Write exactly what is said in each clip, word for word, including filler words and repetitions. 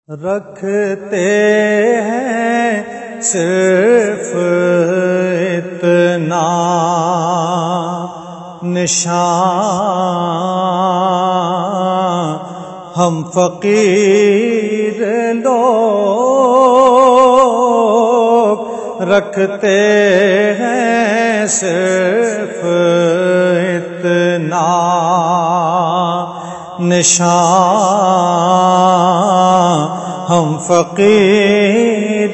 رکھتے ہیں صرف اتنا نشان ہم فقیر لوگ، رکھتے ہیں صرف اتنا نشان ہم فقیر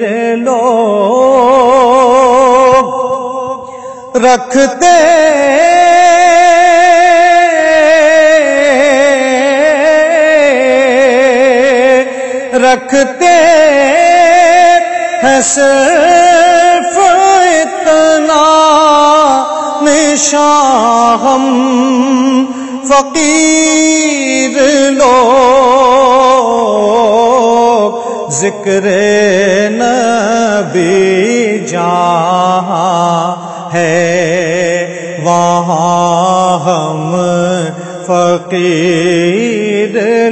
لوگ، رکھتے رکھتے ہیں صرف اتنا نشان ہم فقیر لوگ، ذکر نبی جہاں ہے وہاں ہم فقیر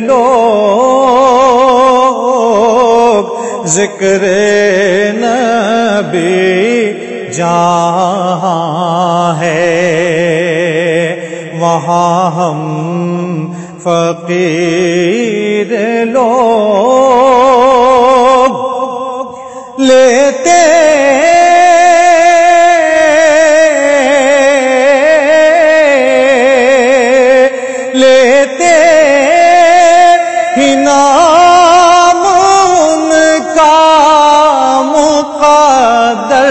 لوگ، ذکر نبی جہاں ہے وہاں ہم فقیر لوگ، لیتے لیتے ہی نام ان کا مقدر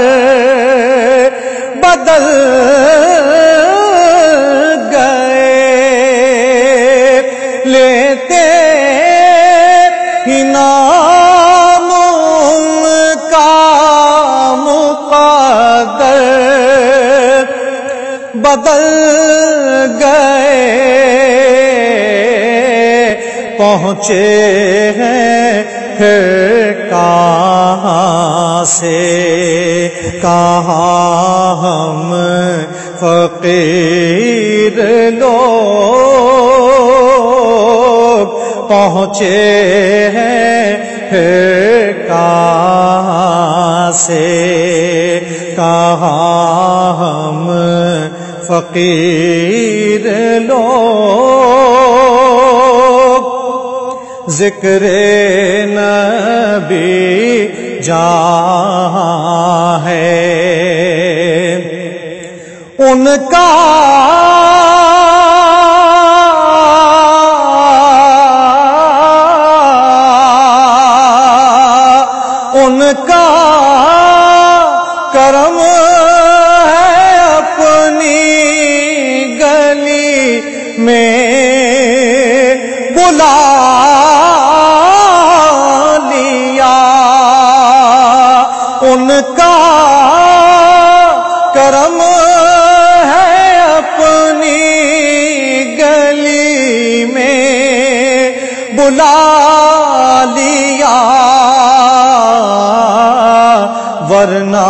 بدل لیتے ہی نام ان کا مقدر بدل گئے، پہنچے ہیں پھر کہاں سے کہاں ہم فقیر لوگ، پہنچے ہیں پھر کہاں سے کہاں ہم فقیر لوگ، ذکر نبی جہاں ہے ان کا ان کا کرم ہے اپنی گلی میں بلا لیا، ان کا کرم ہے اپنی گلی میں بلا لیا، ورنہ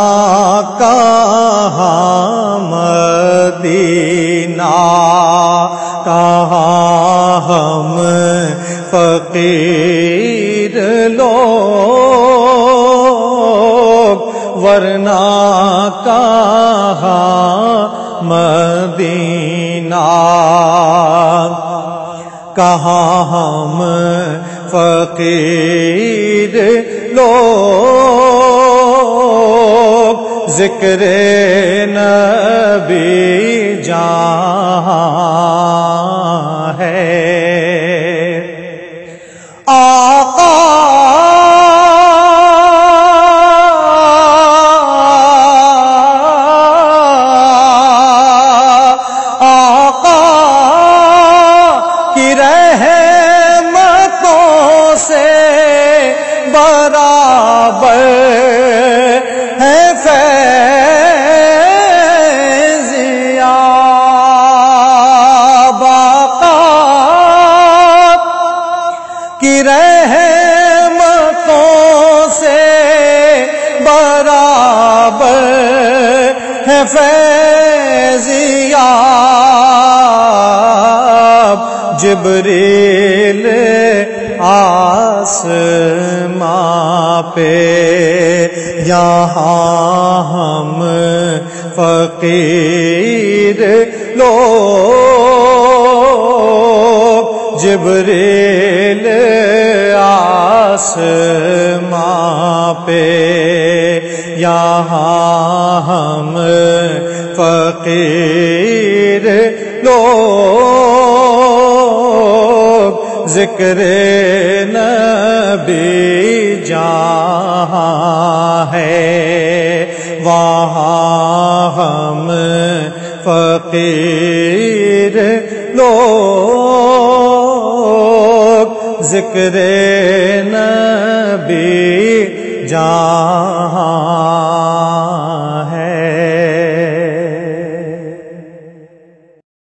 کہاں مدینہ کہاں ہم فقیر لوگ، ورنہ کہاں مدینہ کہاں ہم فقیر لوگ، ذکر نبی جہاں ہے آقا آقا کی رحمتوں سے برابر ہے فیضیاب، آقا کی رحمتوں سے برابر ہے فیضیاب، جبریل آسمان ماں پہ، یہاں ہم فقیر لوگ، جبریل آسماں پہ، یہاں ہم فقیر لوگ، ذکر نبی جہاں ہے وہاں ہم فقیر لوگ، ذکر نبی جہاں